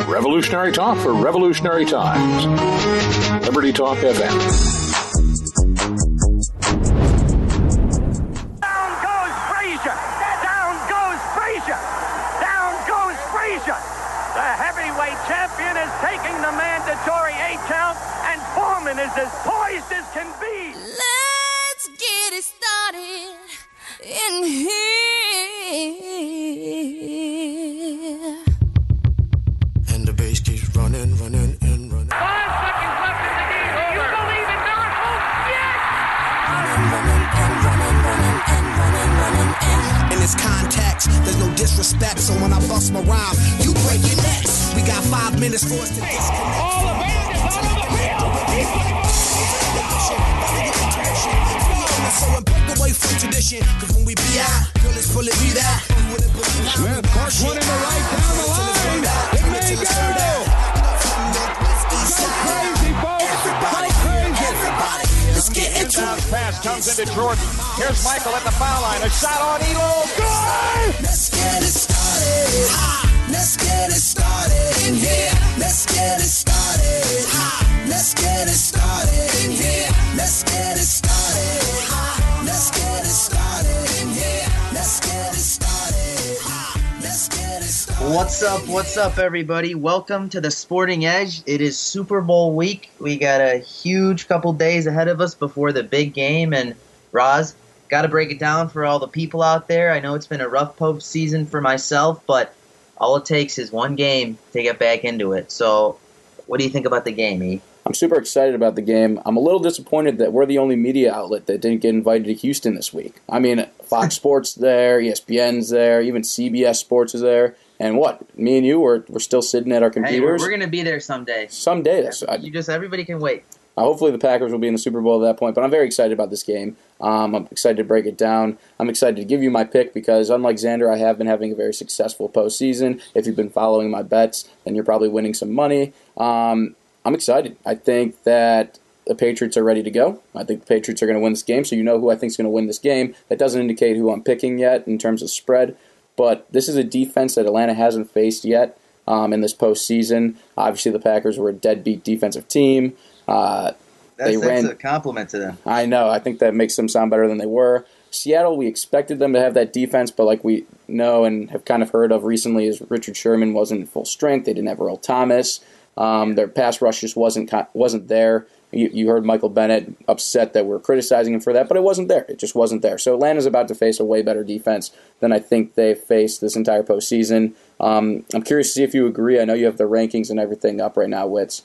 Revolutionary talk for revolutionary times. Liberty Talk FM. Down goes Frazier! Down goes Frazier! Down goes Frazier! The heavyweight champion is taking the mandatory 8 count, and Foreman is as poised as can be. Let's get it started in here. And the bass keeps running, running, and running. 5 seconds left in the game. Do you believe it, Don? Oh, yes! In this context, there's no disrespect, so when I bust my rhyme, you break your necks. We got 5 minutes for us to disconnect. All the band is out on the field. So and break away from tradition, cause when we be out, girl, it's fully be that. Smith parks one in the right down the line. It may go. Go crazy, folks. Go crazy. Let's get into it. Pass comes into Jordan. Here's Michael at the foul line. A shot on Elo. Good! Let's get it started. Let's get it started in here. Let's get it started. Let's get it started in here. Let's get it started. Let's get it started in here. Let's get it started. Let's get it started. What's up, everybody? Welcome to the Sporting Edge. It is Super Bowl week. We got a huge couple days ahead of us before the big game, and Roz, got to break it down for all the people out there. I know it's been a rough postseason for myself, but all it takes is one game to get back into it. So, what do you think about the game, E? I'm super excited about the game. I'm a little disappointed that we're the only media outlet that didn't get invited to Houston this week. I mean, Fox Sports there, ESPN's there, even CBS Sports is there. And what? Me and you, we're still sitting at our computers. Hey, we're going to be there someday. Someday. Everybody can wait. Hopefully the Packers will be in the Super Bowl at that point, but I'm very excited about this game. I'm excited to break it down. I'm excited to give you my pick because, unlike Xander, I have been having a very successful postseason. If you've been following my bets, then you're probably winning some money. I'm excited. I think that the Patriots are ready to go. I think the Patriots are going to win this game, so you know who I think is going to win this game. That doesn't indicate who I'm picking yet in terms of spread, but this is a defense that Atlanta hasn't faced yet in this postseason. Obviously, the Packers were a deadbeat defensive team. That's a compliment to them. I know. I think that makes them sound better than they were. Seattle, we expected them to have that defense, but like we know and have kind of heard of recently is Richard Sherman wasn't full strength. They didn't have Earl Thomas. Their pass rush just wasn't there. You heard Michael Bennett upset that we're criticizing him for that, but it wasn't there. It just wasn't there. So Atlanta's about to face a way better defense than I think they've faced this entire postseason. I'm curious to see if you agree. I know you have the rankings and everything up right now, Witz.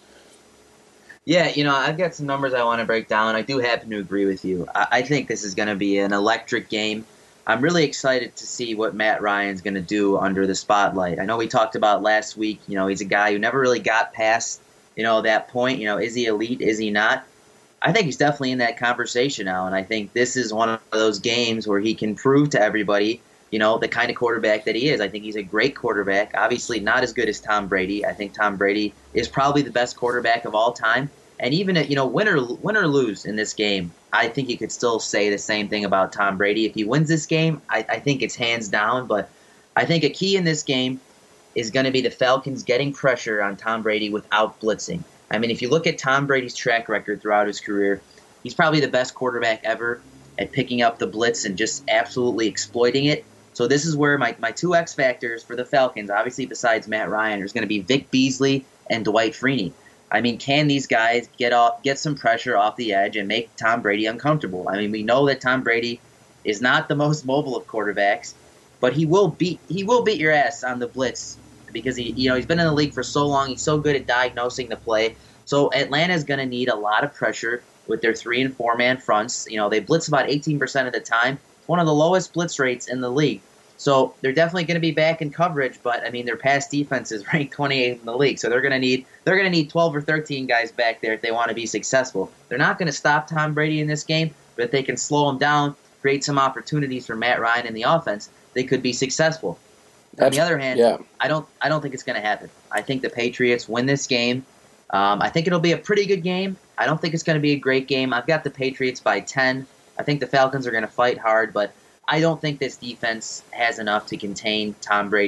Yeah, I've got some numbers I want to break down. I do happen to agree with you. I think this is going to be an electric game. I'm really excited to see what Matt Ryan's going to do under the spotlight. I know we talked about last week, he's a guy who never really got past, that point. Is he elite? Is he not? I think he's definitely in that conversation now, and I think this is one of those games where he can prove to everybody, the kind of quarterback that he is. I think he's a great quarterback. Obviously not as good as Tom Brady. I think Tom Brady is probably the best quarterback of all time. And even if, win or lose in this game, I think you could still say the same thing about Tom Brady. If he wins this game, I think it's hands down. But I think a key in this game is going to be the Falcons getting pressure on Tom Brady without blitzing. I mean, if you look at Tom Brady's track record throughout his career, he's probably the best quarterback ever at picking up the blitz and just absolutely exploiting it. So this is where my two X factors for the Falcons, obviously besides Matt Ryan, is going to be Vic Beasley and Dwight Freeney. I mean, can these guys get some pressure off the edge and make Tom Brady uncomfortable? I mean, we know that Tom Brady is not the most mobile of quarterbacks, but he will beat your ass on the blitz because he's been in the league for so long. He's so good at diagnosing the play. So Atlanta's going to need a lot of pressure with their 3- and 4-man fronts. They blitz about 18% of the time. It's one of the lowest blitz rates in the league. So they're definitely going to be back in coverage, but I mean their pass defense is ranked 28th in the league. So they're going to need 12 or 13 guys back there if they want to be successful. They're not going to stop Tom Brady in this game, but if they can slow him down, create some opportunities for Matt Ryan in the offense, they could be successful. On the other hand, yeah. I don't think it's going to happen. I think the Patriots win this game. I think it'll be a pretty good game. I don't think it's going to be a great game. I've got the Patriots by 10. I think the Falcons are going to fight hard, but I don't think this defense has enough to contain Tom Brady.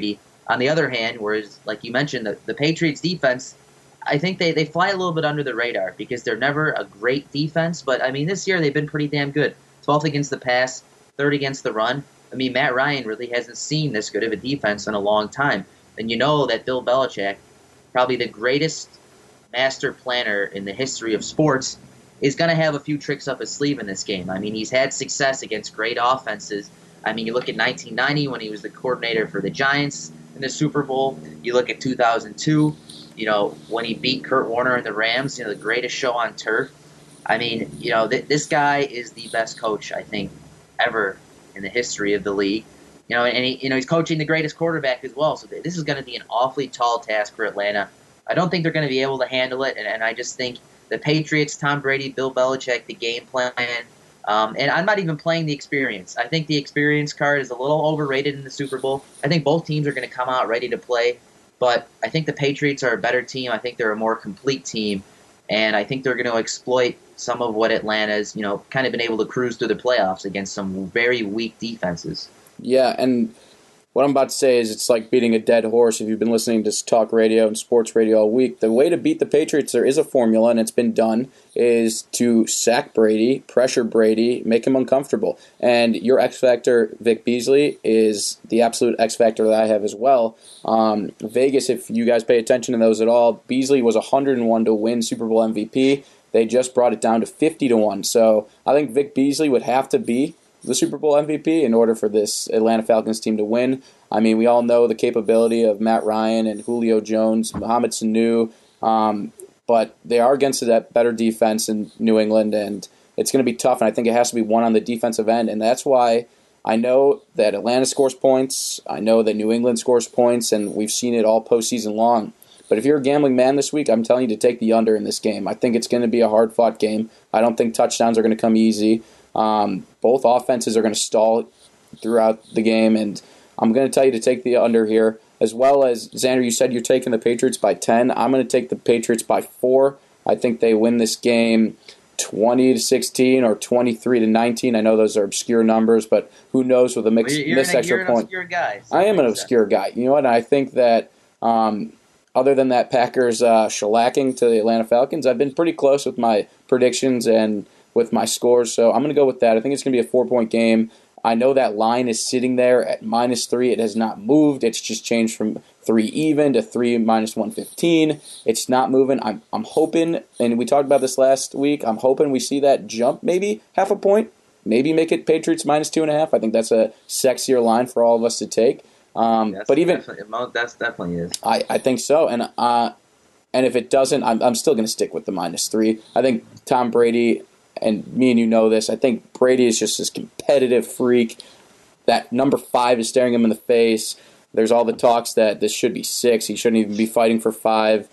On the other hand, whereas, like you mentioned, the Patriots defense, I think they fly a little bit under the radar because they're never a great defense. But, I mean, this year they've been pretty damn good. 12th against the pass, 3rd against the run. I mean, Matt Ryan really hasn't seen this good of a defense in a long time. And you know that Bill Belichick, probably the greatest master planner in the history of sports, is going to have a few tricks up his sleeve in this game. I mean, he's had success against great offenses. I mean, you look at 1990 when he was the coordinator for the Giants in the Super Bowl. You look at 2002, when he beat Kurt Warner and the Rams, the greatest show on turf. I mean, this guy is the best coach, I think, ever in the history of the league. And he's coaching the greatest quarterback as well. So this is going to be an awfully tall task for Atlanta. I don't think they're going to be able to handle it, and I just think the Patriots, Tom Brady, Bill Belichick, the game plan, and I'm not even playing the experience. I think the experience card is a little overrated in the Super Bowl. I think both teams are going to come out ready to play, but I think the Patriots are a better team. I think they're a more complete team, and I think they're going to exploit some of what Atlanta's, kind of been able to cruise through the playoffs against some very weak defenses. Yeah, and what I'm about to say is it's like beating a dead horse. If you've been listening to talk radio and sports radio all week, the way to beat the Patriots, there is a formula, and it's been done, is to sack Brady, pressure Brady, make him uncomfortable. And your X Factor, Vic Beasley, is the absolute X Factor that I have as well. Vegas, if you guys pay attention to those at all, Beasley was 101 to win Super Bowl MVP. They just brought it down to 50 to 1. So I think Vic Beasley would have to be the Super Bowl MVP in order for this Atlanta Falcons team to win. I mean, we all know the capability of Matt Ryan and Julio Jones, Mohamed Sanu, but they are against that better defense in New England, and it's going to be tough, and I think it has to be won on the defensive end, and that's why I know that Atlanta scores points, I know that New England scores points, and we've seen it all postseason long. But if you're a gambling man this week, I'm telling you to take the under in this game. I think it's going to be a hard-fought game. I don't think touchdowns are going to come easy. Both offenses are going to stall throughout the game, and I'm going to tell you to take the under here. As well as, Xander, you said you're taking the Patriots by 10. I'm going to take the Patriots by 4. I think they win this game 20-16 or 23-19. I know those are obscure numbers, but who knows with a missed extra point. You're an obscure guy. So I am an obscure guy. You know what? I think that other than that Packers shellacking to the Atlanta Falcons, I've been pretty close with my predictions and with my scores, so I'm going to go with that. I think it's going to be a 4-point game. I know that line is sitting there at -3. It has not moved. It's just changed from 3 even to 3 minus 115. It's not moving. I'm hoping, and we talked about this last week, I'm hoping we see that jump maybe half a point, maybe make it Patriots -2.5. I think that's a sexier line for all of us to take. But even that's definitely is. I think so, and if it doesn't, I'm still going to stick with the -3. I think Tom Brady, and me and you know this, I think Brady is just this competitive freak. That number 5 is staring him in the face. There's all the talks that this should be 6. He shouldn't even be fighting for 5.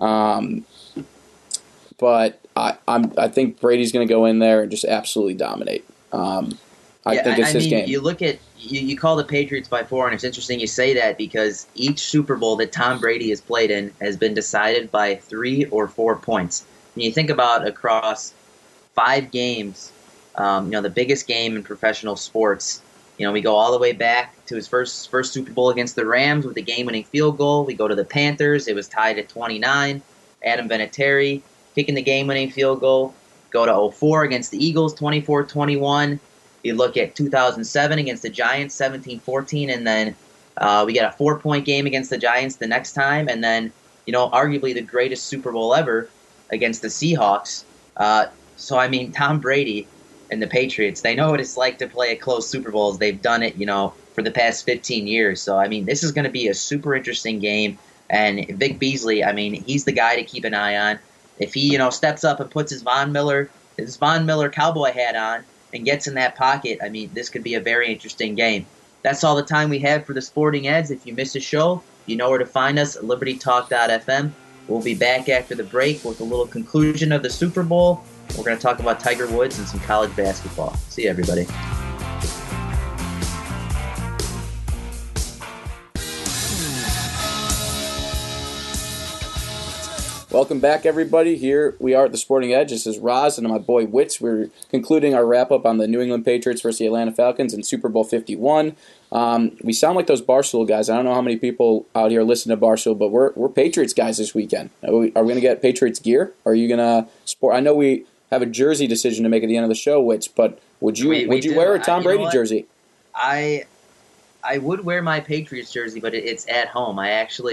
But I think Brady's going to go in there and just absolutely dominate. I think it's his game. You look at you call the Patriots by 4, and it's interesting you say that because each Super Bowl that Tom Brady has played in has been decided by 3 or 4 points. When you think about across 5 games, the biggest game in professional sports. We go all the way back to his first Super Bowl against the Rams with the game-winning field goal. We go to the Panthers. It was tied at 29. Adam Vinatieri kicking the game-winning field goal. Go to 2004 against the Eagles, 24-21. You look at 2007 against the Giants, 17-14. And then we got a 4-point game against the Giants the next time. And then, arguably the greatest Super Bowl ever against the Seahawks. Tom Brady and the Patriots, they know what it's like to play at close Super Bowls. They've done it, for the past 15 years. So, this is going to be a super interesting game. And Vic Beasley, he's the guy to keep an eye on. If he, steps up and puts his Von Miller cowboy hat on and gets in that pocket, this could be a very interesting game. That's all the time we have for the Sporting Eds. If you missed a show, you know where to find us at libertytalk.fm. We'll be back after the break with a little conclusion of the Super Bowl. We're going to talk about Tiger Woods and some college basketball. See you, everybody. Welcome back, everybody. Here we are at the Sporting Edge. This is Roz and my boy Witz. We're concluding our wrap-up on the New England Patriots versus the Atlanta Falcons in Super Bowl 51. We sound like those Barstool guys. I don't know how many people out here listen to Barstool, but we're Patriots guys this weekend. Are we going to get Patriots gear? Are you going to sport? I know we have a jersey decision to make at the end of the show, Witz, but would you wear a Tom Brady jersey? I would wear my Patriots jersey, but it's at home.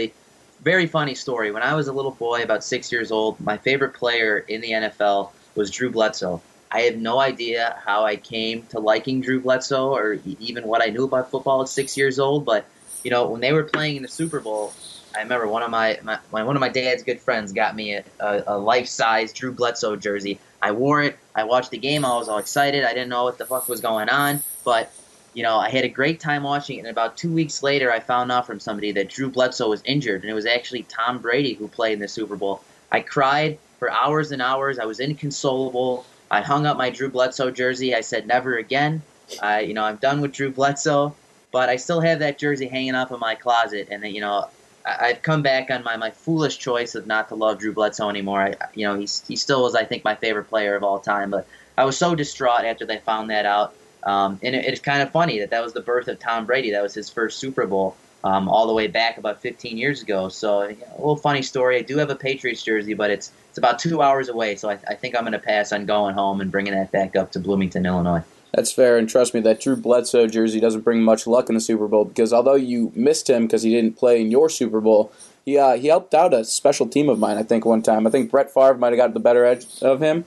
Very funny story. When I was a little boy, about 6 years old, my favorite player in the NFL was Drew Bledsoe. I have no idea how I came to liking Drew Bledsoe or even what I knew about football at 6 years old. But, when they were playing in the Super Bowl, I remember one of my dad's good friends got me a life-size Drew Bledsoe jersey. I wore it. I watched the game. I was all excited. I didn't know what the fuck was going on. But I had a great time watching it, and about 2 weeks later, I found out from somebody that Drew Bledsoe was injured, and it was actually Tom Brady who played in the Super Bowl. I cried for hours and hours. I was inconsolable. I hung up my Drew Bledsoe jersey. I said, never again. I'm done with Drew Bledsoe, but I still have that jersey hanging up in my closet, and I've come back on my foolish choice of not to love Drew Bledsoe anymore. He still was, I think, my favorite player of all time, but I was so distraught after they found that out. And it's kind of funny that was the birth of Tom Brady. That was his first Super Bowl all the way back about 15 years ago. So a little funny story. I do have a Patriots jersey, but it's about 2 hours away. So I think I'm going to pass on going home and bringing that back up to Bloomington, Illinois. That's fair, and trust me, that Drew Bledsoe jersey doesn't bring much luck in the Super Bowl because although you missed him because he didn't play in your Super Bowl, he helped out a special team of mine, I think, one time. I think Brett Favre might have got the better edge of him.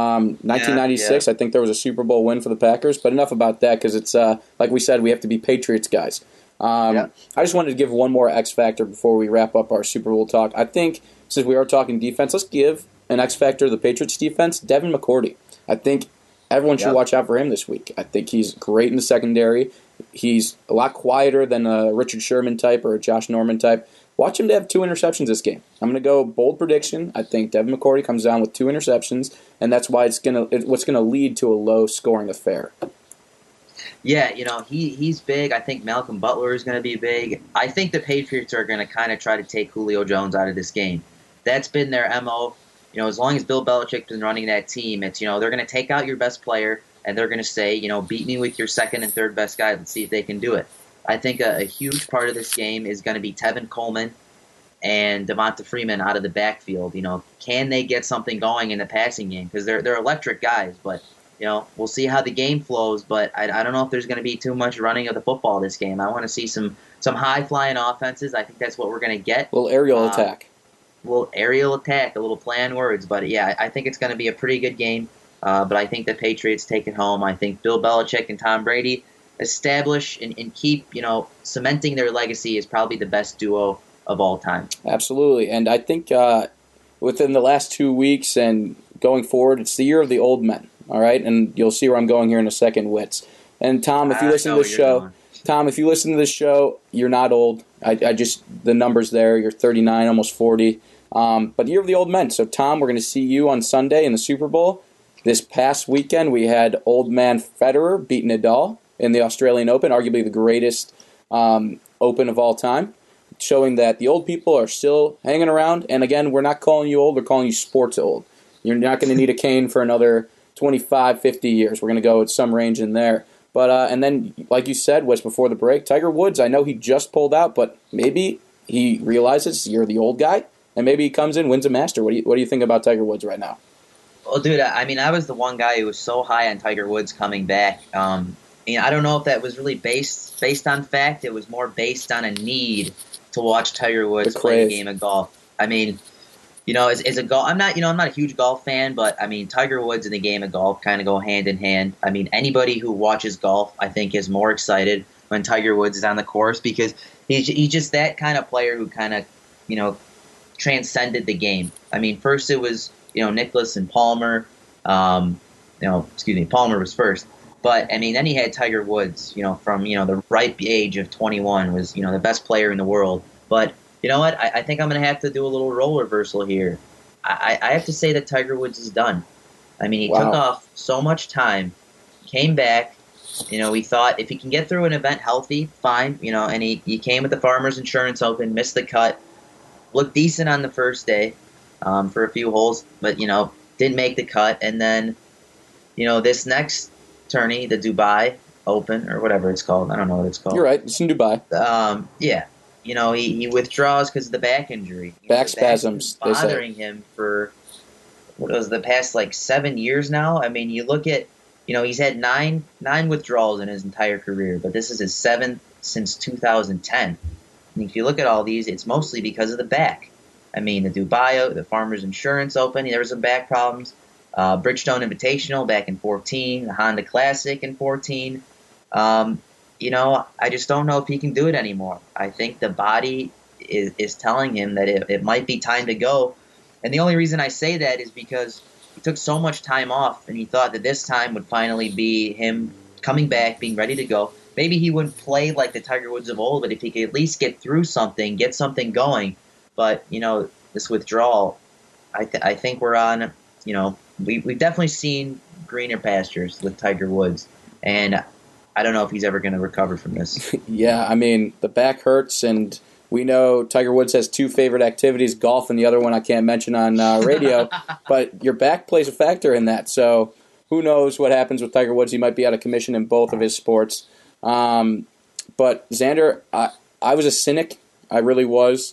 1996, I think there was a Super Bowl win for the Packers, but enough about that because it's, like we said, we have to be Patriots guys. I just wanted to give one more X Factor before we wrap up our Super Bowl talk. I think, since we are talking defense, let's give an X Factor to the Patriots defense, Devin McCourty. I think everyone should watch out for him this week. I think he's great in the secondary. He's a lot quieter than a Richard Sherman type or a Josh Norman type. Watch him to have 2 interceptions this game. I'm going to go bold prediction. I think Devin McCourty comes down with 2 interceptions, and that's why what's going to lead to a low-scoring affair. Yeah, he's big. I think Malcolm Butler is going to be big. I think the Patriots are going to kind of try to take Julio Jones out of this game. That's been their MO. As long as Bill Belichick's been running that team, it's, they're going to take out your best player, and they're going to say, beat me with your second and third best guy. Let's see if they can do it. I think a huge part of this game is going to be Tevin Coleman and Devonta Freeman out of the backfield. Can they get something going in the passing game? Because they're electric guys, but we'll see how the game flows. But I don't know if there's going to be too much running of the football this game. I want to see some high flying offenses. I think that's what we're going to get. A little aerial attack. A little play on words. But yeah, I think it's going to be a pretty good game. But I think the Patriots take it home. I think Bill Belichick and Tom Brady establish and keep, cementing their legacy is probably the best duo of all time. Absolutely. And I think within the last 2 weeks and going forward, it's the year of the old men, all right? And you'll see where I'm going here in a second, Witz. And Tom, if you listen to this show, you're not old. I just, the number's there. You're 39, almost 40. But year of the old men. So, Tom, we're going to see you on Sunday in the Super Bowl. This past weekend, we had old man Federer beat Nadal in the Australian Open, arguably the greatest Open of all time, showing that the old people are still hanging around. And again, we're not calling you old, we're calling you sports old. You're not going to need a cane for another 25, 50 years. We're going to go at some range in there. But and then, like you said, was before the break, Tiger Woods, I know he just pulled out, but maybe he realizes you're the old guy, and maybe he comes in, wins a Master. What do you think about Tiger Woods right now? Well, dude, I was the one guy who was so high on Tiger Woods coming back. I don't know if that was really based on fact. It was more based on a need to watch Tiger Woods play a game of golf. As a golf, I'm not a huge golf fan, but Tiger Woods and the game of golf kind of go hand in hand. Anybody who watches golf, I think, is more excited when Tiger Woods is on the course because he's just that kind of player who kind of, transcended the game. First it was, Nicklaus and Palmer. Palmer was first. But, then he had Tiger Woods, from, the ripe age of 21 was, the best player in the world. But, you know what? I think I'm going to have to do a little role reversal here. I have to say that Tiger Woods is done. He took off so much time, came back. We thought if he can get through an event healthy, fine. And he came with the Farmers Insurance Open, missed the cut, looked decent on the first day. for a few holes, but, didn't make the cut. And then, this next tourney, the Dubai Open, or whatever it's called. I don't know what it's called. You're right. It's in Dubai. Yeah. He withdraws because of the back injury. Back spasms. Bothering him for, what was the past, 7 years now? I mean, you look at, he's had nine withdrawals in his entire career, but this is his 7th since 2010. And if you look at all these, it's mostly because of the back. I mean, the Dubai, the Farmers Insurance Open, there were some back problems. Bridgestone Invitational back in 2014, the Honda Classic in 2014. I just don't know if he can do it anymore. I think the body is telling him that it might be time to go. And the only reason I say that is because he took so much time off, and he thought that this time would finally be him coming back, being ready to go. Maybe he wouldn't play like the Tiger Woods of old, but if he could at least get through something, get something going. But, this withdrawal, I think we're on, we've definitely seen greener pastures with Tiger Woods. And I don't know if he's ever going to recover from this. Yeah, I mean, the back hurts, and we know Tiger Woods has 2 favorite activities, golf and the other one I can't mention on radio. But your back plays a factor in that. So who knows what happens with Tiger Woods. He might be out of commission in both of his sports. But Xander, I was a cynic. I really was.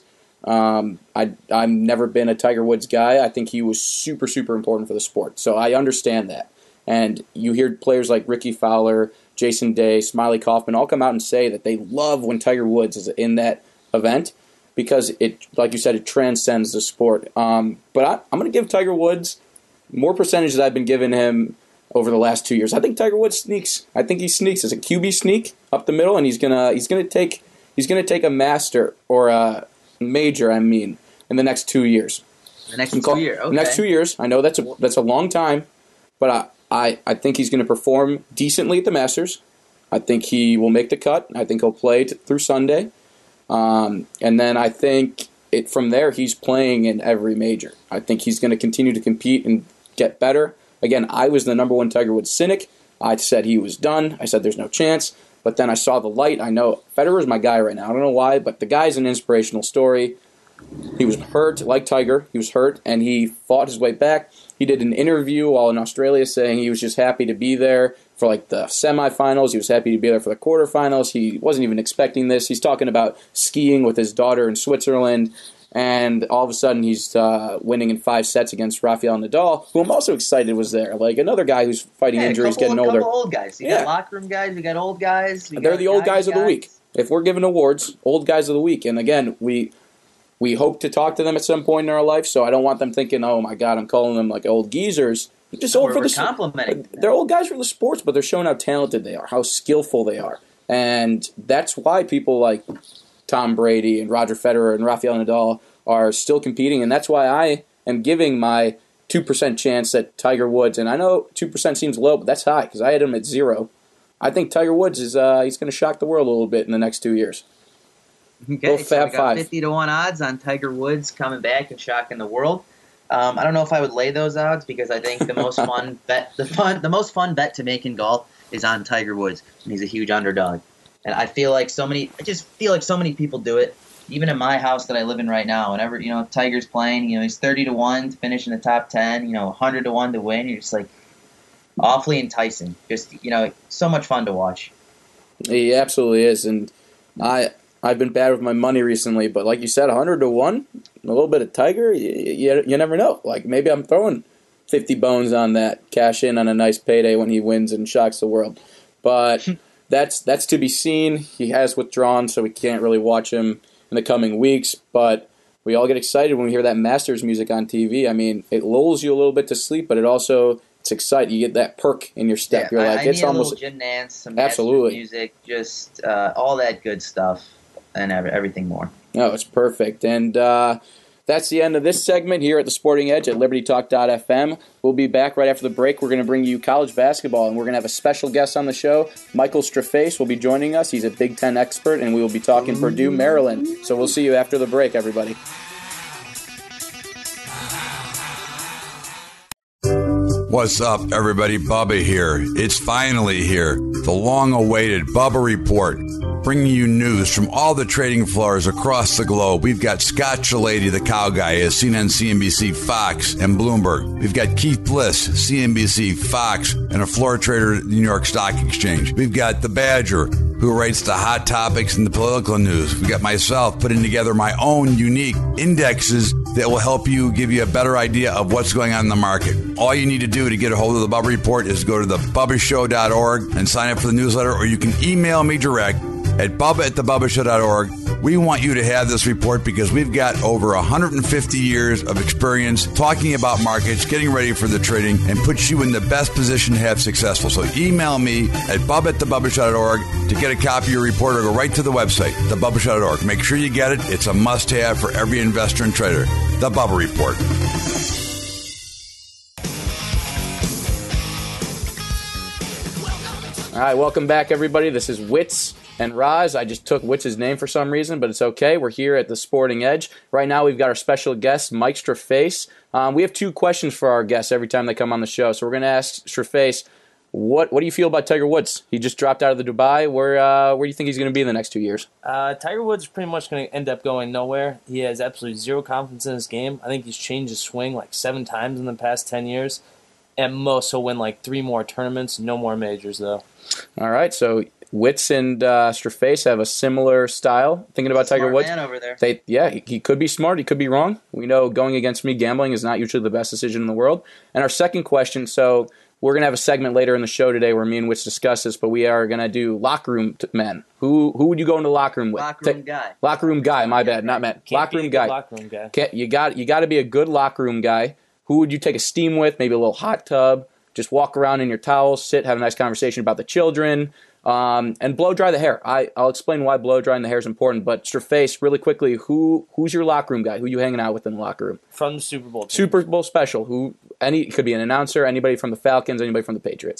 I've never been a Tiger Woods guy. I think he was super, super important for the sport. So I understand that. And you hear players like Ricky Fowler, Jason Day, Smiley Kaufman all come out and say that they love when Tiger Woods is in that event because it, like you said, it transcends the sport. But I'm going to give Tiger Woods more percentage than I've been giving him over the last 2 years. I think Tiger Woods sneaks. I think he sneaks. It's a QB sneak up the middle, and he's gonna take a master or a major. In the next 2 years. The next 2 years. Okay. The next 2 years. I know that's a long time, but I think he's going to perform decently at the Masters. I think he will make the cut. I think he'll play through Sunday. And then I think from there he's playing in every major. I think he's going to continue to compete and get better. Again, I was the number one Tiger Woods cynic. I said he was done. I said there's no chance. But then I saw the light. I know Federer's my guy right now. I don't know why, but the guy's an inspirational story. He was hurt, like Tiger. He was hurt, and he fought his way back. He did an interview while in Australia saying he was just happy to be there for the semifinals. He was happy to be there for the quarterfinals. He wasn't even expecting this. He's talking about skiing with his daughter in Switzerland, and all of a sudden he's winning in 5 sets against Rafael Nadal, who I'm also excited was there. Another guy who's fighting injuries, getting older. A couple old guys. You got locker room guys. We got old guys. They're the old guys of the week. If we're giving awards, old guys of the week. And again, we hope to talk to them at some point in our life, so I don't want them thinking, oh my God, I'm calling them old geezers. They're just old for the complimenting. They're old guys for the sports, but they're showing how talented they are, how skillful they are. And that's why people like Tom Brady and Roger Federer and Rafael Nadal are still competing, and that's why I am giving my 2% chance that Tiger Woods, and I know 2% seems low, but that's high because I had him at 0. I think Tiger Woods he's going to shock the world a little bit in the next 2 years. Okay, so we got 50-1 odds on Tiger Woods coming back and shocking the world. I don't know if I would lay those odds because I think the most fun bet, the most fun bet to make in golf is on Tiger Woods, and he's a huge underdog. And I just feel like so many people do it. Even in my house that I live in right now, whenever Tiger's playing, he's 30-1 to finish in the top 10, 100-1 to win. You're just awfully enticing. Just so much fun to watch. He absolutely is, and I've been bad with my money recently, but like you said, 100-1, a little bit of Tiger, you never know. Maybe I'm throwing 50 bones on that, cash in on a nice payday when he wins and shocks the world. But that's to be seen. He has withdrawn, so we can't really watch him in the coming weeks, but we all get excited when we hear that Masters music on TV. I mean, it lulls you a little bit to sleep, but it's exciting. You get that perk in your step. Yeah, You're I it's need almost a little gym dance, some absolutely music, just all that good stuff and everything more. No, it's perfect. And that's the end of this segment here at the Sporting Edge at LibertyTalk.fm. We'll be back right after the break. We're going to bring you college basketball, and we're going to have a special guest on the show. Michael Straface will be joining us. He's a Big Ten expert, and we will be talking Purdue, Maryland. So we'll see you after the break, everybody. What's up, everybody? Bubba here. It's finally here. The long-awaited Bubba Report. bringing you news from all the trading floors across the globe. We've got Scott Shellady, the cow guy, as seen on CNBC, Fox, and Bloomberg. We've got Keith Bliss, CNBC, Fox, and a floor trader at the New York Stock Exchange. We've got the Badger, who writes the hot topics and the political news. We've got myself putting together my own unique indexes that will help you, give you a better idea of what's going on in the market. All you need to do to get a hold of the Bubba Report is go to thebubbashow.org and sign up for the newsletter, or you can email me direct at bubba@thebubbashow.org. We want you to have this report because we've got over 150 years of experience talking about markets, getting ready for the trading, and puts you in the best position to have successful. So email me at bubba@thebubbashow.org to get a copy of your report, or go right to the website, thebubbashow.org. Make sure you get it. It's a must-have for every investor and trader. The Bubba Report. All right, welcome back, everybody. This is Wits and Roz. I just took Wits' name for some reason, but it's okay. We're here at the Sporting Edge. Right now, we've got our special guest, Mike Straface. We have 2 questions for our guests every time they come on the show. So we're going to ask Straface, what do you feel about Tiger Woods? He just dropped out of the Dubai. Where do you think he's going to be in the next 2 years? Tiger Woods is pretty much going to end up going nowhere. He has absolutely zero confidence in his game. I think he's changed his swing like 7 times in the past 10 years. At most, he'll win like 3 more tournaments, no more majors, though. All right, so Wits and Straface have a similar style. Thinking about Tiger Woods, man over there. He could be smart. He could be wrong. We know going against me, gambling is not usually the best decision in the world. And our second question, so we're going to have a segment later in the show today where me and Wits discuss this, but we are going to do locker room men. Who would you go into the locker room with? Locker room guy. Locker room guy, my bad, not men. Locker room guy. Locker room guy. You got to be a good locker room guy. Who would you take a steam with? Maybe a little hot tub. Just walk around in your towels, sit, have a nice conversation about the children, and blow dry the hair. I'll explain why blow drying the hair is important. But Straface, really quickly, who's your locker room guy? Who you hanging out with in the locker room? From the Super Bowl team. Super Bowl special. It could be an announcer, anybody from the Falcons, anybody from the Patriots.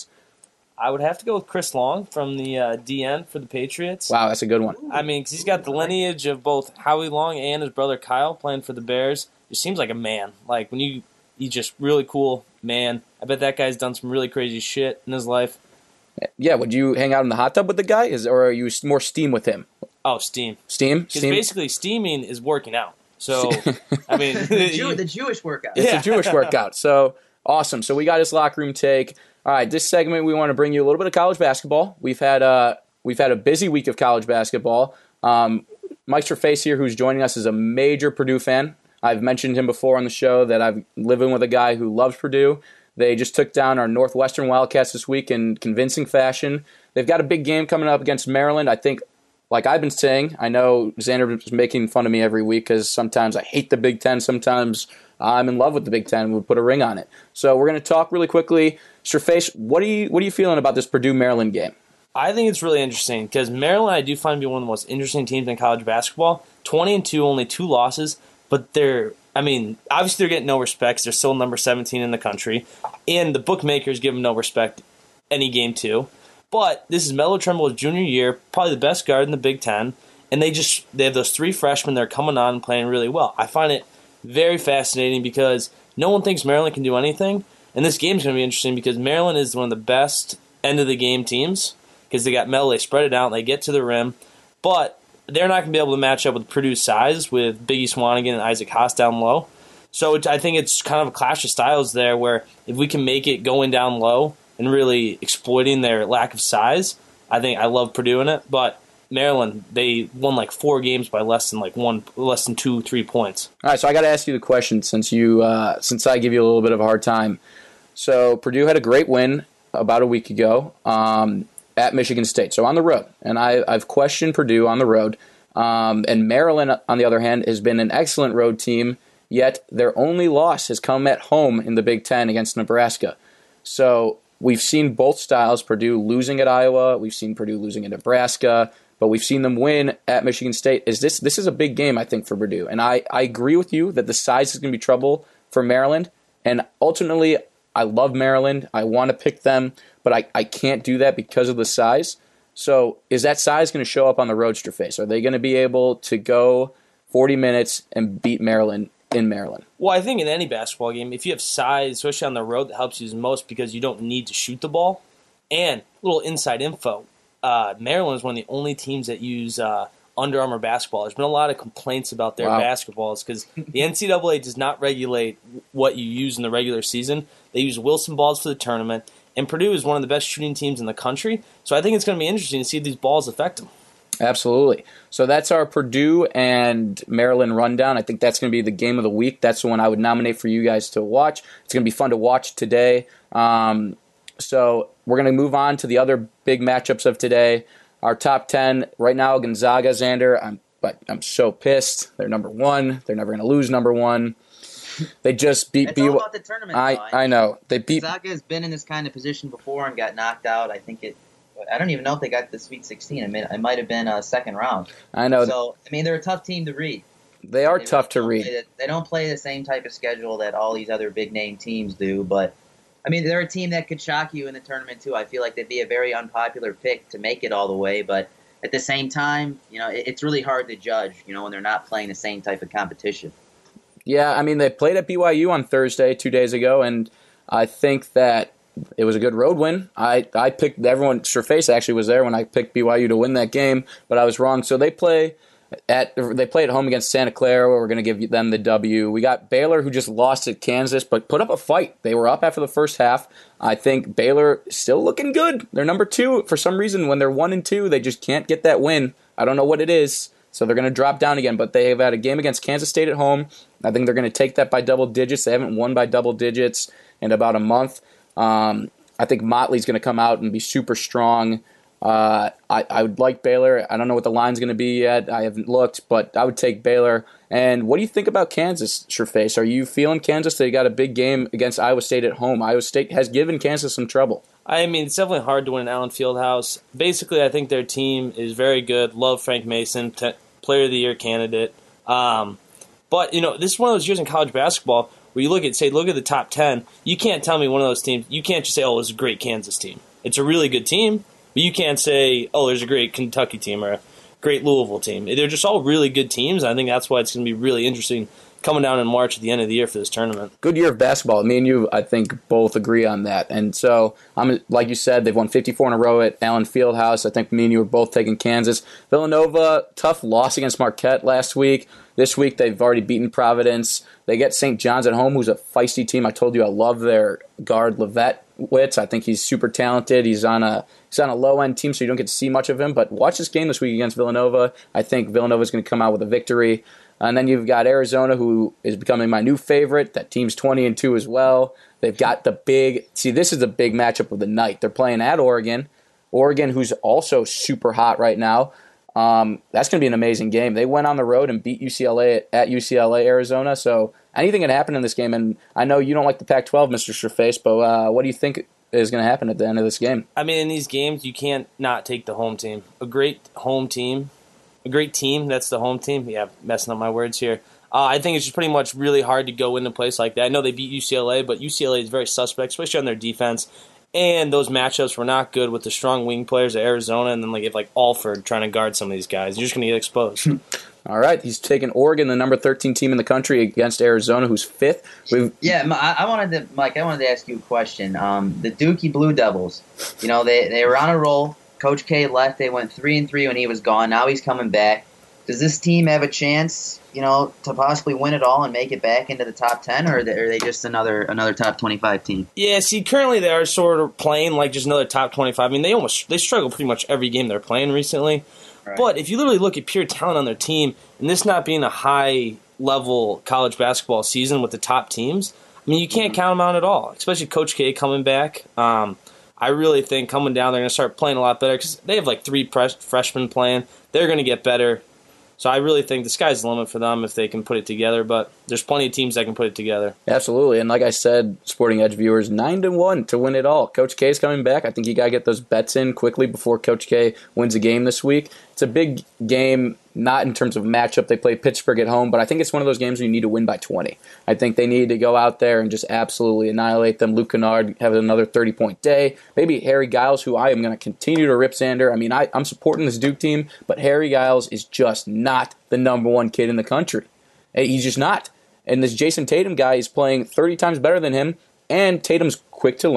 I would have to go with Chris Long from the DN for the Patriots. Wow, that's a good one. I mean, because he's got the lineage of both Howie Long and his brother Kyle playing for the Bears. He seems like a man. Like, he's just really cool man. I bet that guy's done some really crazy shit in his life. Yeah, would you hang out in the hot tub with the guy, or are you more steam with him? Oh, steam. Steam? Because basically steaming is working out. So, I mean... the Jewish workout. It's a Jewish workout. So, awesome. So we got his locker room take. All right, this segment we want to bring you a little bit of college basketball. We've had a busy week of college basketball. Mike Straface here, who's joining us, is a major Purdue fan. I've mentioned him before on the show that I'm living with a guy who loves Purdue. They just took down our Northwestern Wildcats this week in convincing fashion. They've got a big game coming up against Maryland. I think, like I've been saying, I know Xander is making fun of me every week because sometimes I hate the Big Ten. Sometimes I'm in love with the Big Ten and would put a ring on it. So we're going to talk really quickly. Straface, what are you feeling about this Purdue-Maryland game? I think it's really interesting because Maryland I do find to be one of the most interesting teams in college basketball. 20-2, only 2 losses. But obviously they're getting no respect. They're still number 17 in the country. And the bookmakers give them no respect any game too. But this is Melo Trimble, junior year, probably the best guard in the Big Ten. And they have those 3 freshmen that are coming on and playing really well. I find it very fascinating because no one thinks Maryland can do anything. And this game is going to be interesting because Maryland is one of the best end-of-the-game teams because they got Melo, they spread it out, and they get to the rim. But they're not going to be able to match up with Purdue's size with Biggie Swanigan and Isaac Haas down low. So I think it's kind of a clash of styles there where if we can make it going down low and really exploiting their lack of size, I love Purdue in it. But Maryland, they won like 4 games by less than 2-3 points. All right, so I got to ask you the question since I give you a little bit of a hard time. So Purdue had a great win about a week ago at Michigan State, so on the road. And I've questioned Purdue on the road. And Maryland, on the other hand, has been an excellent road team, yet their only loss has come at home in the Big Ten against Nebraska. So we've seen both styles, Purdue losing at Iowa, we've seen Purdue losing at Nebraska, but we've seen them win at Michigan State. This is a big game, I think, for Purdue. And I agree with you that the size is going to be trouble for Maryland. And ultimately, I love Maryland. I want to pick them, but I can't do that because of the size. So is that size going to show up on the road, Straface? Are they going to be able to go 40 minutes and beat Maryland in Maryland? Well, I think in any basketball game, if you have size, especially on the road, that helps you the most because you don't need to shoot the ball. And little inside info, Maryland is one of the only teams that use Under Armour basketball. There's been a lot of complaints about their basketballs because the NCAA does not regulate what you use in the regular season. They use Wilson balls for the tournament, and Purdue is one of the best shooting teams in the country. So I think it's going to be interesting to see if these balls affect them. Absolutely. So that's our Purdue and Maryland rundown. I think that's going to be the game of the week. That's the one I would nominate for you guys to watch. It's going to be fun to watch today. So we're going to move on to the other big matchups of today. Our top 10 right now, Gonzaga, Xander. I'm so pissed. They're number 1. They're never going to lose number 1. They just beat It's all about the tournament. I know. They beat Gonzaga has been in this kind of position before and got knocked out. I don't even know if they got to the Sweet 16. I mean, it might have been a second round. I know. So, I mean, they're a tough team to read. They are tough to read. They don't play the same type of schedule that all these other big-name teams do, but, I mean, they're a team that could shock you in the tournament, too. I feel like they'd be a very unpopular pick to make it all the way, but at the same time, it's really hard to judge, when they're not playing the same type of competition. Yeah, I mean, they played at BYU on Thursday, 2 days ago, and I think that it was a good road win. I picked everyone. Surface actually was there when I picked BYU to win that game, but I was wrong. So they play at home against Santa Clara, where we're going to give them the W. We got Baylor, who just lost at Kansas, but put up a fight. They were up after the first half. I think Baylor still looking good. They're number 2 for some reason. When they're 1 and 2, they just can't get that win. I don't know what it is. So they're going to drop down again, but they have had a game against Kansas State at home. I think they're going to take that by double digits. They haven't won by double digits in about a month. I think Motley's going to come out and be super strong. I would like Baylor. I don't know what the line's going to be yet. I haven't looked, but I would take Baylor. And what do you think about Kansas, Surface? Are you feeling Kansas? They got a big game against Iowa State at home. Iowa State has given Kansas some trouble. I mean, it's definitely hard to win at Allen Fieldhouse. Basically, I think their team is very good. Love Frank Mason, Player of the Year candidate. But, this is one of those years in college basketball where you look at the top 10, you can't tell me one of those teams, you can't just say, oh, it's a great Kansas team. It's a really good team, but you can't say, oh, there's a great Kentucky team or a great Louisville team. They're just all really good teams. I think that's why it's going to be really interesting coming down in March at the end of the year for this tournament. Good year of basketball. Me and you, I think, both agree on that. And so, like you said, they've won 54 in a row at Allen Fieldhouse. I think me and you were both taking Kansas. Villanova, tough loss against Marquette last week. This week, they've already beaten Providence. They get St. John's at home, who's a feisty team. I told you I love their guard, Levette Witz. I think he's super talented. He's on a low-end team, so you don't get to see much of him. But watch this game this week against Villanova. I think Villanova's going to come out with a victory. And then you've got Arizona, who is becoming my new favorite. That team's 20-2 as well. They've got the big – see, this is the big matchup of the night. They're playing at Oregon. Oregon, who's also super hot right now. That's going to be an amazing game. They went on the road and beat UCLA at UCLA, Arizona. So anything can happen in this game. And I know you don't like the Pac-12, Mr. Surface, but what do you think is going to happen at the end of this game? I mean, in these games, you can't not take the home team. A great team, that's the home team. Yeah, messing up my words here. I think it's just pretty much really hard to go into a place like that. I know they beat UCLA, but UCLA is very suspect, especially on their defense. And those matchups were not good with the strong wing players at Arizona, and then you have Alford trying to guard some of these guys. You're just going to get exposed. All right, he's taking Oregon, the number 13 team in the country, against Arizona, who's 5th. I wanted to ask you a question. The Dookie Blue Devils, they were on a roll. Coach K left. They went 3-3 when he was gone. Now he's coming back. Does this team have a chance, to possibly win it all and make it back into the top 10, or are they just another top 25 team? Yeah, see, currently they are sort of playing like just another top 25. I mean, they struggle pretty much every game they're playing recently. Right. But if you literally look at pure talent on their team, and this not being a high-level college basketball season with the top teams, I mean, you can't count them out at all, especially Coach K coming back. I really think coming down, they're going to start playing a lot better because they have 3 freshmen playing. They're going to get better. So I really think the sky's the limit for them if they can put it together, but there's plenty of teams that can put it together. Absolutely, and like I said, Sporting Edge viewers, 9-1 to win it all. Coach K's coming back. I think you got to get those bets in quickly before Coach K wins a game this week. It's a big game, not in terms of matchup. They play Pittsburgh at home, but I think it's one of those games where you need to win by 20. I think they need to go out there and just absolutely annihilate them. Luke Kennard have another 30-point day. Maybe Harry Giles, who I am going to continue to rip Xander. I mean, I'm supporting this Duke team, but Harry Giles is just not the number 1 kid in the country. He's just not. And this Jason Tatum guy is playing 30 times better than him, and Tatum's quick to learn.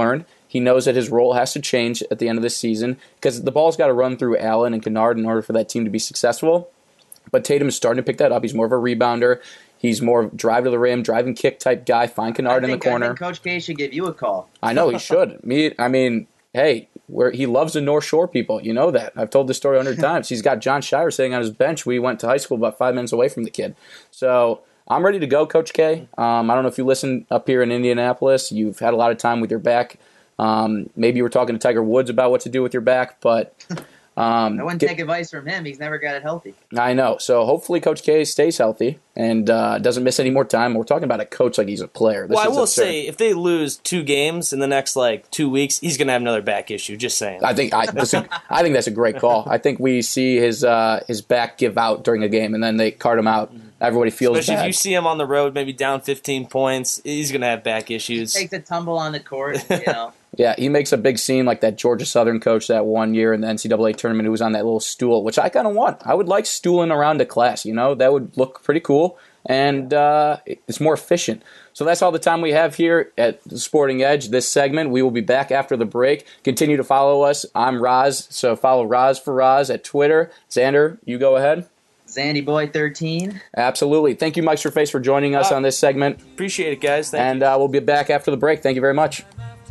He knows that his role has to change at the end of the season because the ball's got to run through Allen and Kennard in order for that team to be successful. But Tatum is starting to pick that up. He's more of a rebounder. He's more of drive to the rim, drive and kick type guy. Find Kennard in the corner. I think Coach K should give you a call. I know he should. Hey, he loves the North Shore people. You know that. I've told this story 100 times. He's got John Shire sitting on his bench. We went to high school about 5 minutes away from the kid. So I'm ready to go, Coach K. I don't know if you listen up here in Indianapolis. You've had a lot of time with your back. Maybe you were talking to Tiger Woods about what to do with your back, but I wouldn't take advice from him. He's never got it healthy. I know. So hopefully Coach K stays healthy and doesn't miss any more time. We're talking about a coach like he's a player. I will say, if they lose 2 games in the next 2 weeks, he's going to have another back issue. Just saying. I think that's a great call. I think we see his back give out during a game, and then they cart him out. Everybody feels Especially bad. if you see him on the road, maybe down 15 points, he's going to have back issues. He takes a tumble on the court, Yeah, he makes a big scene like that Georgia Southern coach that one year in the NCAA tournament who was on that little stool, which I kind of want. I would like stooling around a class, that would look pretty cool, and it's more efficient. So that's all the time we have here at the Sporting Edge, this segment. We will be back after the break. Continue to follow us. I'm Roz, so follow Roz for Roz at Twitter. Xander, you go ahead. ZandyBoy13. Absolutely. Thank you, Mike's for Face, for joining us on this segment. Appreciate it, guys. Thank you. We'll be back after the break. Thank you very much.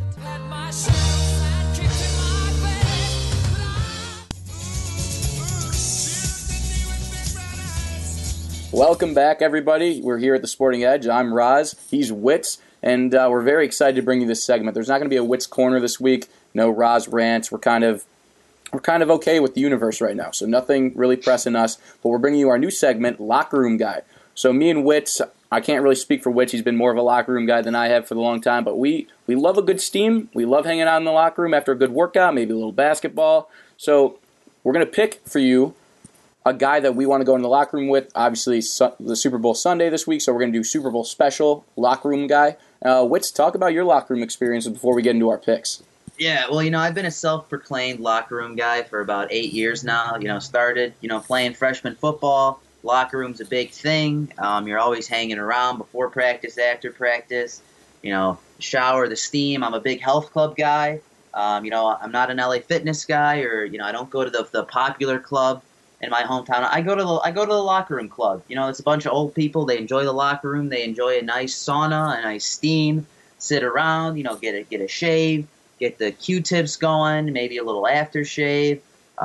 Welcome back, everybody. We're here at the Sporting Edge. I'm Roz. He's Wits, and we're very excited to bring you this segment. There's not going to be a Wits Corner this week. No Roz rants. We're kind of okay with the universe right now, so nothing really pressing us. But we're bringing you our new segment, Locker Room Guy. So me and Wits, I can't really speak for Wits. He's been more of a locker room guy than I have for the long time. But we love a good steam. We love hanging out in the locker room after a good workout, maybe a little basketball. So we're going to pick for you a guy that we want to go in the locker room with. Obviously, the Super Bowl Sunday this week, so we're going to do Super Bowl special locker room guy. Wits, talk about your locker room experiences before we get into our picks. Yeah, well, I've been a self-proclaimed locker room guy for about 8 years now. Started, playing freshman football. Locker room's a big thing. You're always hanging around before practice, after practice. Shower, the steam. I'm a big health club guy. I'm not an LA Fitness guy, or I don't go to the popular club in my hometown. I go to the locker room club. It's a bunch of old people. They enjoy the locker room. They enjoy a nice sauna, a nice steam. Sit around. Get a shave. Get the Q-tips going. Maybe a little aftershave.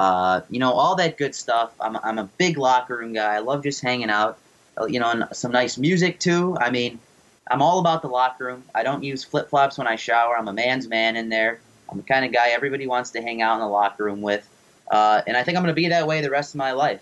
All that good stuff. I'm a big locker room guy. I love just hanging out. And some nice music too. I'm all about the locker room. I don't use flip-flops when I shower. I'm a man's man in there. I'm the kind of guy everybody wants to hang out in the locker room with. And I think I'm going to be that way the rest of my life.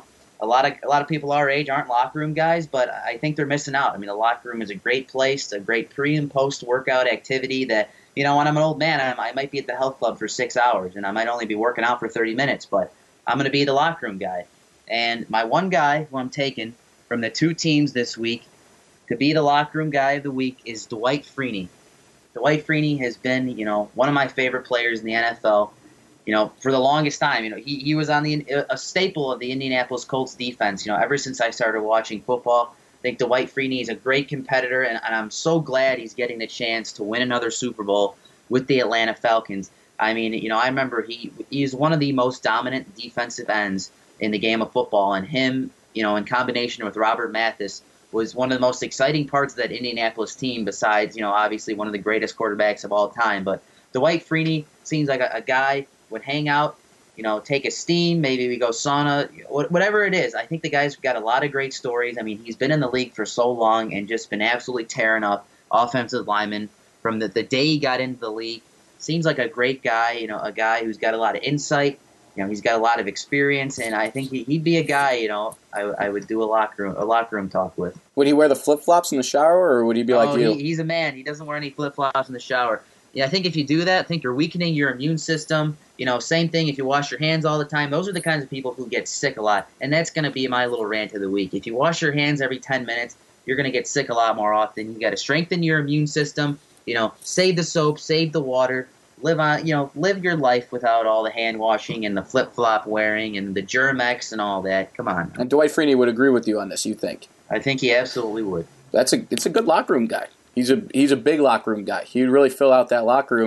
A lot of people our age aren't locker room guys, but I think they're missing out. The locker room is a great place, a great pre and post workout activity that, when I'm an old man, I might be at the health club for 6 hours, and I might only be working out for 30 minutes, but I'm going to be the locker room guy. And my one guy who I'm taking from the 2 teams this week to be the locker room guy of the week is Dwight Freeney. Dwight Freeney has been, one of my favorite players in the NFL. For the longest time, he was on a staple of the Indianapolis Colts defense. Ever since I started watching football, I think Dwight Freeney is a great competitor, and I'm so glad he's getting the chance to win another Super Bowl with the Atlanta Falcons. I remember he's one of the most dominant defensive ends in the game of football, and him, in combination with Robert Mathis, was one of the most exciting parts of that Indianapolis team. Besides, obviously one of the greatest quarterbacks of all time, but Dwight Freeney seems like a guy would hang out, take a steam, maybe we go sauna, whatever it is. I think the guy's got a lot of great stories. He's been in the league for so long and just been absolutely tearing up offensive linemen from the day he got into the league. Seems like a great guy, a guy who's got a lot of insight. He's got a lot of experience, and I think he'd be a guy, I would do a locker room talk with. Would he wear the flip-flops in the shower, or would he be like you? He's a man. He doesn't wear any flip-flops in the shower. Yeah, I think if you do that, I think you're weakening your immune system. Same thing if you wash your hands all the time. Those are the kinds of people who get sick a lot. And that's going to be my little rant of the week. If you wash your hands every 10 minutes, you're going to get sick a lot more often. You got to strengthen your immune system. Save the soap, save the water. Live your life without all the hand washing and the flip-flop wearing and the Germ-X and all that. Come on. And Dwight Freeney would agree with you on this, you think? I think he absolutely would. It's a good locker room guy. He's a big locker room guy. He'd really fill out that locker room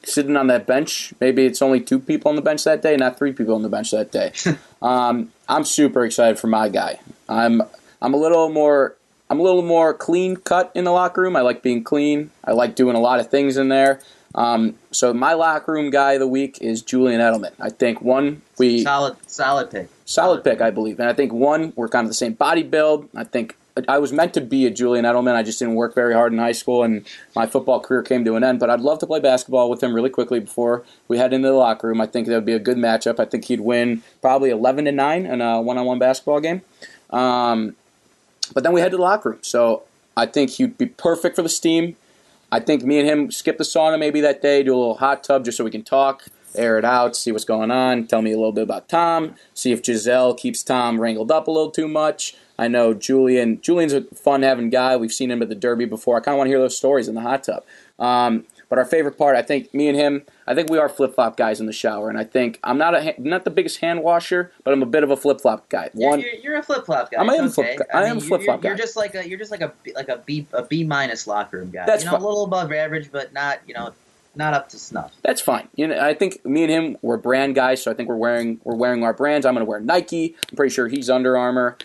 sitting on that bench. Maybe it's only 2 people on the bench that day, not 3 people on the bench that day. I'm super excited for my guy. I'm a little more clean cut in the locker room. I like being clean. I like doing a lot of things in there. So my locker room guy of the week is Julian Edelman. I think solid pick, I believe. And I think we're kind of the same body build. I think I was meant to be a Julian Edelman. I just didn't work very hard in high school, and my football career came to an end. But I'd love to play basketball with him really quickly before we head into the locker room. I think that would be a good matchup. I think he'd win probably 11-9 in a one-on-one basketball game. But then we head to the locker room. So I think he'd be perfect for the steam. I think me and him skip the sauna maybe that day, do a little hot tub just so we can talk, air it out, see what's going on, tell me a little bit about Tom, see if Giselle keeps Tom wrangled up a little too much. I know Julian's a fun-having guy. We've seen him at the Derby before. I kind of want to hear those stories in the hot tub. But our favorite part, I think, me and him, I think we are flip-flop guys in the shower. And I think I'm not the biggest hand washer, but I'm a bit of a flip-flop guy. You're a flip-flop guy. I am a flip-flop guy. You're just like a B minus locker room guy. That's a little above average, but not up to snuff. That's fine. I think me and him, we're brand guys, so I think we're wearing our brands. I'm going to wear Nike. I'm pretty sure he's Under Armour.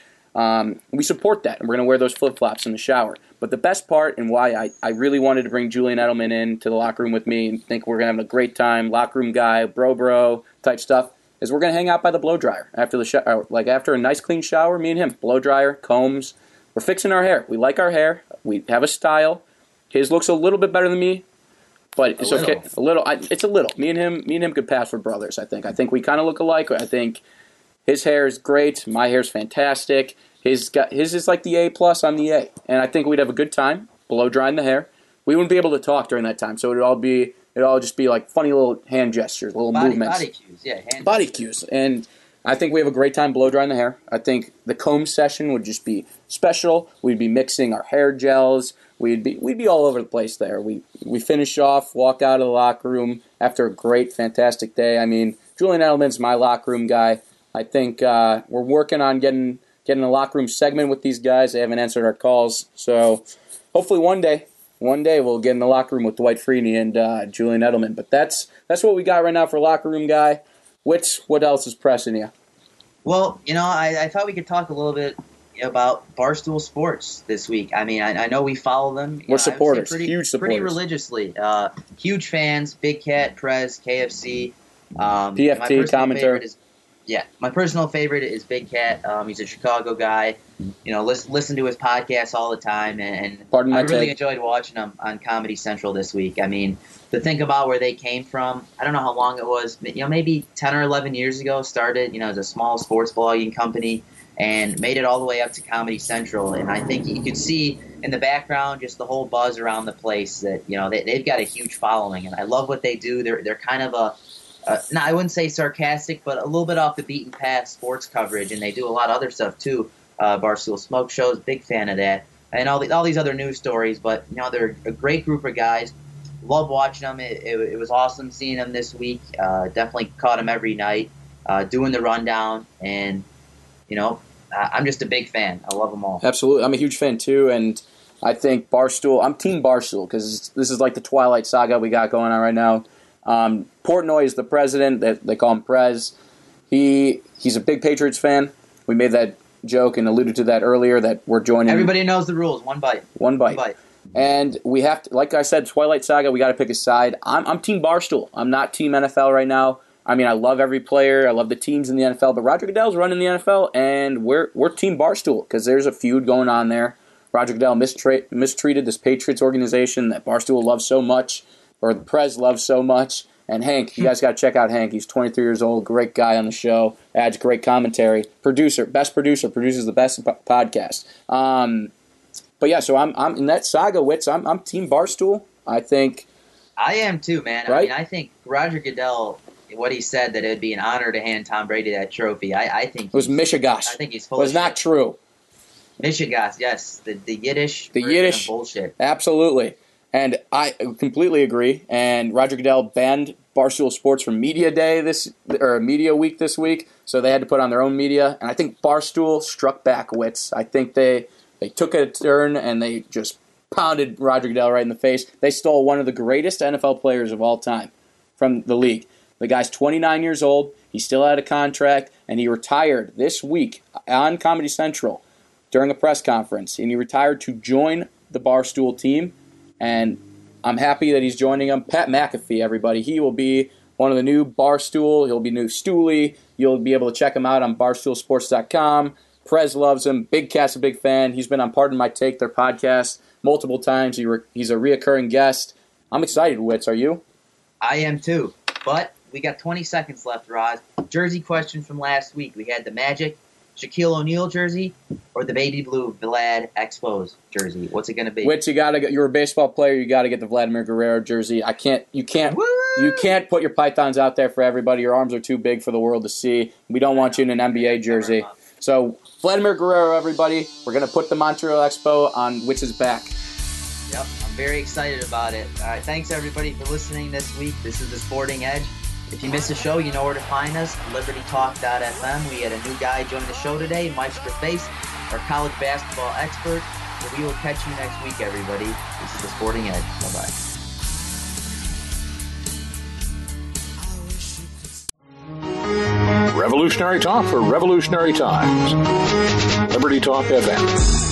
We support that, and we're going to wear those flip-flops in the shower. But the best part, and why I really wanted to bring Julian Edelman into the locker room with me and think we're going to have a great time, locker room guy, bro type stuff, is we're going to hang out by the blow dryer after after a nice clean shower. Me and him, blow dryer, combs. We're fixing our hair. We like our hair. We have a style. His looks a little bit better than me, but it's okay. It's a little. Me and him could pass for brothers. I think we kind of look alike. I think his hair is great. My hair's fantastic. His is like the A+, I'm the A. And I think we'd have a good time blow drying the hair. We wouldn't be able to talk during that time, so it'd all just be like funny little hand gestures, little movements. Body cues, yeah. Body cues. And I think we have a great time blow drying the hair. I think the comb session would just be special. We'd be mixing our hair gels. We'd be all over the place there. We finish off, walk out of the locker room after a great, fantastic day. I mean, Julian Edelman's my locker room guy. I think we're working on getting a locker room segment with these guys. They haven't answered our calls. So hopefully one day we'll get in the locker room with Dwight Freeney and Julian Edelman. But that's what we got right now for locker room guy. What else is pressing you? Well, I thought we could talk a little bit about Barstool Sports this week. I mean, I know we follow them. We're supporters, huge supporters. Pretty religiously. Huge fans, Big Cat, Prez, KFC. PFT, commentary. My personal favorite is Big Cat. He's a Chicago guy. Listen to his podcast all the time, and I really enjoyed watching him on Comedy Central this week. I mean, to think about where they came from, I don't know how long it was. Maybe 10 or 11 years ago, started as a small sports blogging company and made it all the way up to Comedy Central. And I think you could see in the background just the whole buzz around the place that they've got a huge following, and I love what they do. They're kind of a I wouldn't say sarcastic, but a little bit off the beaten path sports coverage, and they do a lot of other stuff too. Barstool Smoke Shows, big fan of that, and all these other news stories. But they're a great group of guys. Love watching them. It was awesome seeing them this week. Definitely caught them every night, doing the rundown, and I'm just a big fan. I love them all. Absolutely, I'm a huge fan too, and I think Barstool. I'm Team Barstool because this is like the Twilight Saga we got going on right now. Portnoy is the president. They call him Prez. He's a big Patriots fan. We made that joke and alluded to that earlier that we're joining. Everybody knows the rules. One bite. And we have to, like I said, Twilight Saga, we got to pick a side. I'm Team Barstool. I'm not Team NFL right now. I mean, I love every player. I love the teams in the NFL. But Roger Goodell's running the NFL, and we're Team Barstool because there's a feud going on there. Roger Goodell mistreated this Patriots organization that Barstool loves so much, or the Prez loves so much. And Hank, you guys got to check out Hank. He's 23 years old, great guy on the show, adds great commentary, produces the best podcast. But yeah, so I'm in that saga, Witz. I'm Team Barstool. I think I am too, man. Right? I mean, I think Roger Goodell, what he said that it'd be an honor to hand Tom Brady that trophy. I think it was Michigas. I think he's full. It was not true. Michigas, yes, the Yiddish, bullshit. Absolutely. And I completely agree. And Roger Goodell banned Barstool Sports from Media Day Media Week this week, so they had to put on their own media. And I think Barstool struck back, Wits. I think they took a turn and they just pounded Roger Goodell right in the face. They stole one of the greatest NFL players of all time. from the league. The guy's 29 years old. He still had a contract, and he retired this week on Comedy Central during a press conference. And he retired to join the Barstool team, and I'm happy that he's joining them. Pat McAfee, everybody. He will be one of the new Barstool. He'll be new Stoolie. You'll be able to check him out on BarstoolSports.com. Prez loves him. Big Cat's a big fan. He's been on Pardon My Take, their podcast, multiple times. He's a reoccurring guest. I'm excited, Witz. Are you? I am too. But we got 20 seconds left, Roz. Jersey question from last week. We had the Magic Shaquille O'Neal jersey or the baby blue Vlad Expos jersey. What's it going to be? Witz, you're a baseball player. You got to get the Vladimir Guerrero jersey. You can't put your pythons out there for everybody. Your arms are too big for the world to see. We don't want you in an NBA jersey. So Vladimir Guerrero, everybody. We're going to put the Montreal Expo on Witz's back. Yep, I'm very excited about it. All right, thanks everybody for listening this week. This is The Sporting Edge. If you missed the show, you know where to find us, libertytalk.fm. We had a new guy join the show today, Mike Straface, our college basketball expert. So we will catch you next week, everybody. This is The Sporting Edge. Bye-bye. Revolutionary talk for revolutionary times. Liberty Talk FM.